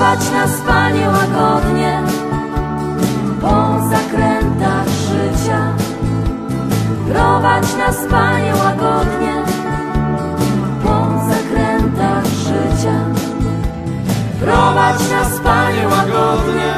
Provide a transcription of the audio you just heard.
Prowadź nas, Panie, łagodnie po zakrętach życia. Prowadź nas, Panie, łagodnie po zakrętach życia. Prowadź nas, Panie, łagodnie